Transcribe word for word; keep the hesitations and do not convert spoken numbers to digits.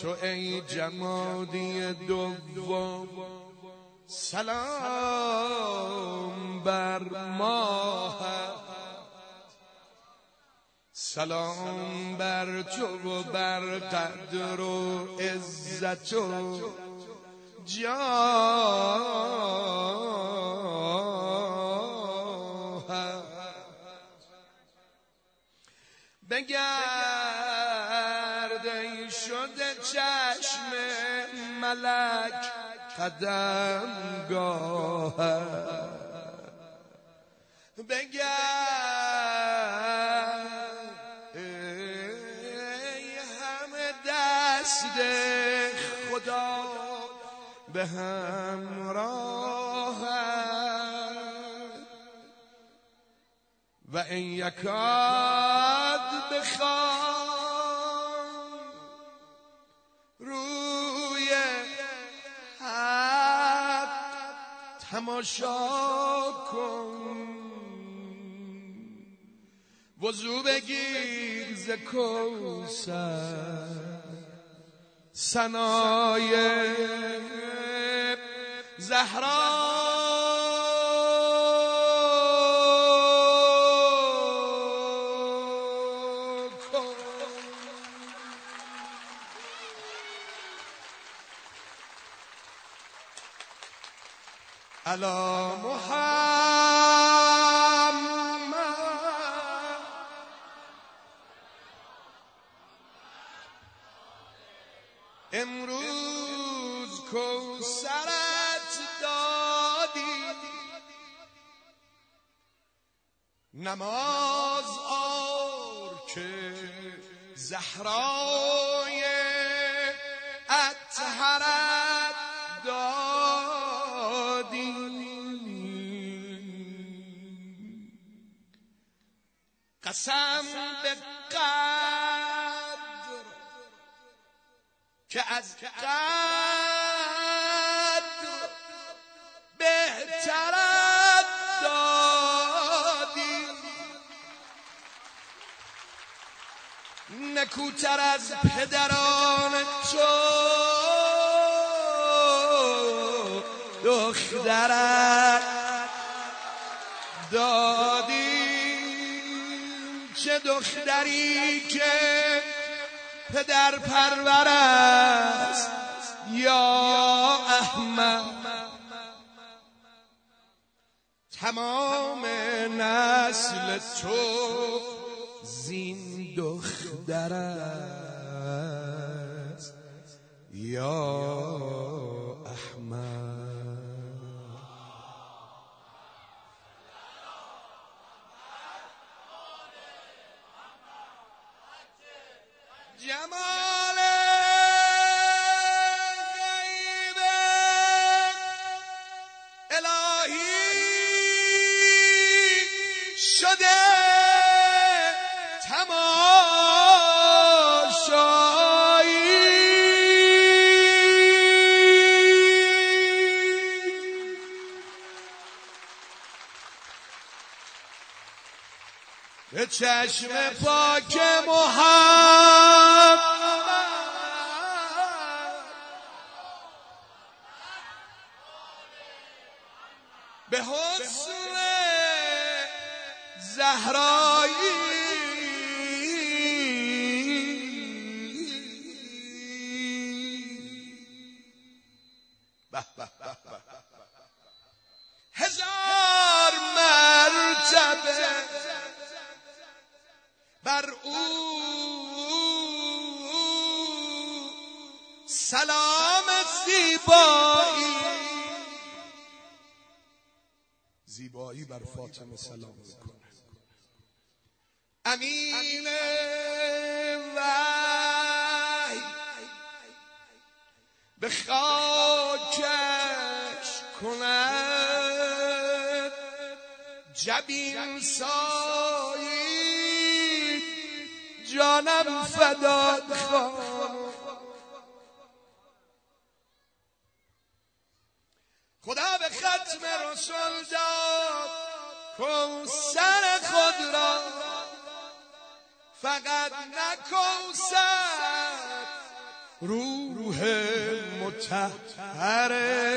تو ای جمادی دوم سلام بر ماهت، سلام بر تو و بر قدر و عزت و جاهت. بگرد ای شده چشم ملک قدمگاهت، بگرد ای همه دست خدا به همراهت. و این یکاد بخوان روی حق تماشا کن، وضو بگیر ز کوثر ثنای زهرا. علی محمد امروز کوثرت دادی، نماز آر که زهرای اطهرت دادی. قسم به قدر که از قدر بهترت دادی، نکوتر از پدران تو دخترت دادی. چه دختری که پدر پرور است یا احمد، تمام نسل تو زین دختر است یا احمد. جمال غیب الهی شده تماشایی، به چشم پاک محمد به حسن زهرایی، هزار مرتبه بر او سلام زیبایی، زیبایی بر فاطمه سلام میکنه. امین وحی به خاکش کند جبین سایی، جانم فدات خواهم. خدا به ختم رسول داد کوثر خود را، فقط نه کوثر روح مطهر